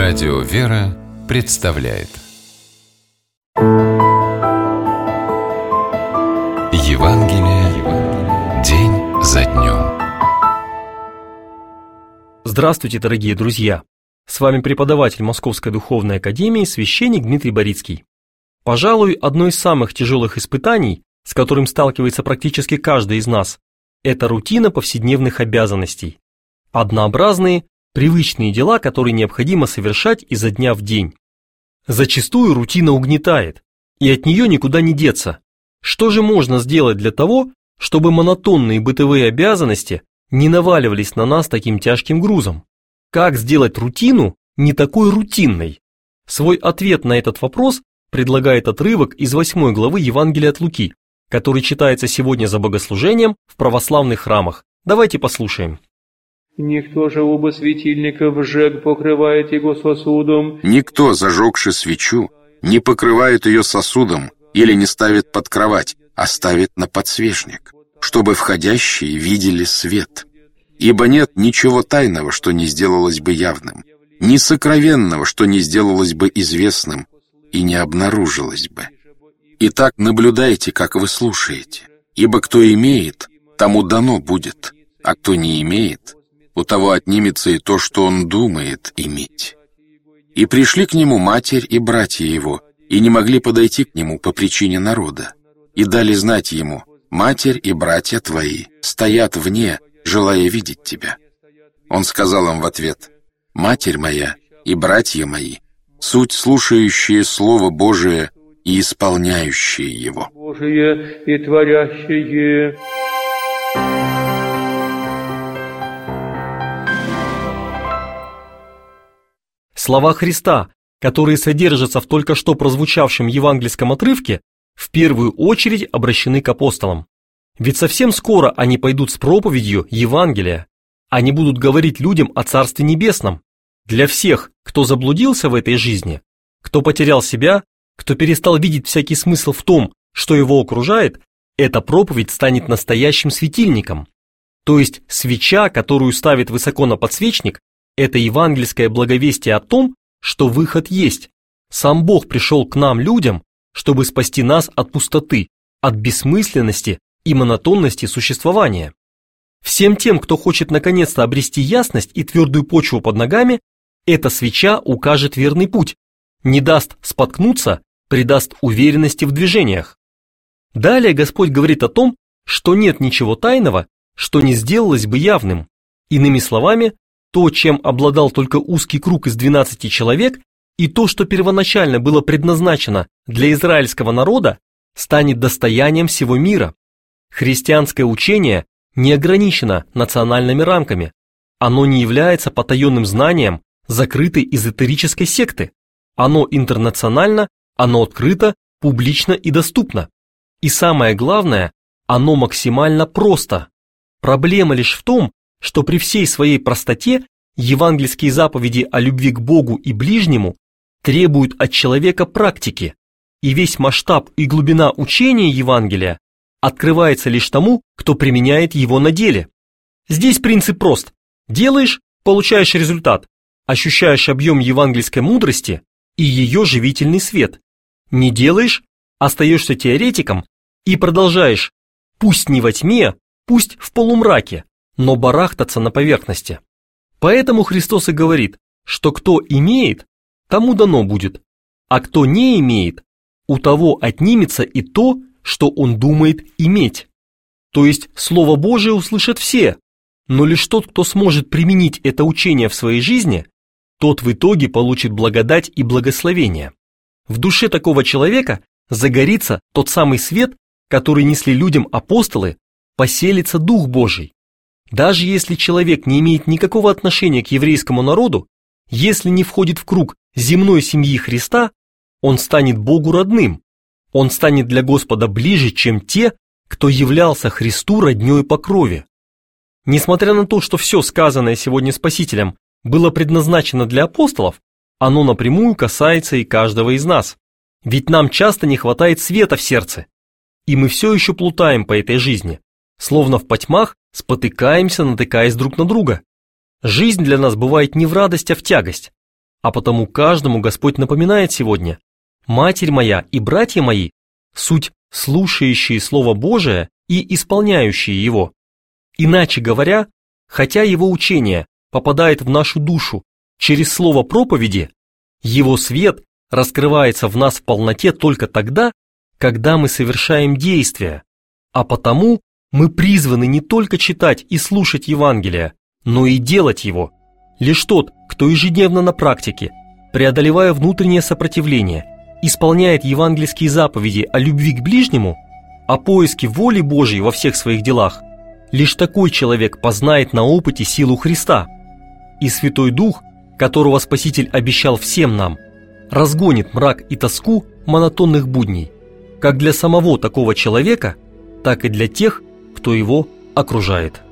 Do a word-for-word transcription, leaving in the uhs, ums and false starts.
Радио «Вера» представляет Евангелие день за днем. Здравствуйте, дорогие друзья! С вами преподаватель Московской Духовной Академии, священник Дмитрий Борицкий. Пожалуй, одно из самых тяжелых испытаний, с которым сталкивается практически каждый из нас, это рутина повседневных обязанностей. Однообразные, привычные дела, которые необходимо совершать изо дня в день. Зачастую рутина угнетает, и от нее никуда не деться. Что же можно сделать для того, чтобы монотонные бытовые обязанности не наваливались на нас таким тяжким грузом? Как сделать рутину не такой рутинной? Свой ответ на этот вопрос предлагает отрывок из восьмой главы Евангелия от Луки, который читается сегодня за богослужением в православных храмах. Давайте послушаем. Никто же оба светильника вжег покрывает его сосудом. Никто, зажегши свечу, не покрывает ее сосудом или не ставит под кровать, а ставит на подсвечник, чтобы входящие видели свет. Ибо нет ничего тайного, что не сделалось бы явным, ни сокровенного, что не сделалось бы известным и не обнаружилось бы. Итак, наблюдайте, как вы слушаете, ибо кто имеет, тому дано будет, а кто не имеет, у того отнимется и то, что он думает иметь. И пришли к нему матерь и братья его, и не могли подойти к нему по причине народа, и дали знать ему: матерь и братья твои стоят вне, желая видеть тебя. Он сказал им в ответ: матерь моя и братья мои, суть слушающие Слово Божие и исполняющие его. Божие и творящие. Слова Христа, которые содержатся в только что прозвучавшем евангельском отрывке, в первую очередь обращены к апостолам. Ведь совсем скоро они пойдут с проповедью Евангелия. Они будут говорить людям о Царстве Небесном. Для всех, кто заблудился в этой жизни, кто потерял себя, кто перестал видеть всякий смысл в том, что его окружает, эта проповедь станет настоящим светильником. То есть свеча, которую ставит высоко на подсвечник, это евангельское благовестие о том, что выход есть. Сам Бог пришел к нам, людям, чтобы спасти нас от пустоты, от бессмысленности и монотонности существования. Всем тем, кто хочет наконец-то обрести ясность и твердую почву под ногами, эта свеча укажет верный путь, не даст споткнуться, придаст уверенности в движениях. Далее Господь говорит о том, что нет ничего тайного, что не сделалось бы явным. Иными словами, то, чем обладал только узкий круг из двенадцати человек, и то, что первоначально было предназначено для израильского народа, станет достоянием всего мира. Христианское учение не ограничено национальными рамками. Оно не является потаенным знанием закрытой эзотерической секты. Оно интернационально, оно открыто, публично и доступно. И самое главное, оно максимально просто. Проблема лишь в том, что при всей своей простоте евангельские заповеди о любви к Богу и ближнему требуют от человека практики, и весь масштаб и глубина учения Евангелия открывается лишь тому, кто применяет его на деле. Здесь принцип прост. Делаешь – получаешь результат, ощущаешь объем евангельской мудрости и ее живительный свет. Не делаешь – остаешься теоретиком и продолжаешь, пусть не во тьме, пусть в полумраке, но барахтаться на поверхности. Поэтому Христос и говорит, что кто имеет, тому дано будет, а кто не имеет, у того отнимется и то, что он думает иметь. То есть Слово Божие услышат все, но лишь тот, кто сможет применить это учение в своей жизни, тот в итоге получит благодать и благословение. В душе такого человека загорится тот самый свет, который несли людям апостолы, поселится Дух Божий. Даже если человек не имеет никакого отношения к еврейскому народу, если не входит в круг земной семьи Христа, он станет Богу родным, он станет для Господа ближе, чем те, кто являлся Христу роднёй по крови. Несмотря на то, что все сказанное сегодня Спасителем было предназначено для апостолов, оно напрямую касается и каждого из нас. Ведь нам часто не хватает света в сердце, и мы все еще плутаем по этой жизни, словно в потьмах спотыкаемся, натыкаясь друг на друга. Жизнь для нас бывает не в радость, а в тягость. А потому каждому Господь напоминает сегодня: «Матерь моя и братья мои» – суть слушающие Слово Божие и исполняющие его. Иначе говоря, хотя его учение попадает в нашу душу через слово проповеди, его свет раскрывается в нас в полноте только тогда, когда мы совершаем действия, а потому мы призваны не только читать и слушать Евангелие, но и делать его. Лишь тот, кто ежедневно на практике, преодолевая внутреннее сопротивление, исполняет евангельские заповеди о любви к ближнему, о поиске воли Божьей во всех своих делах, лишь такой человек познает на опыте силу Христа. И Святой Дух, которого Спаситель обещал всем нам, разгонит мрак и тоску монотонных будней, как для самого такого человека, так и для тех, кто его окружает.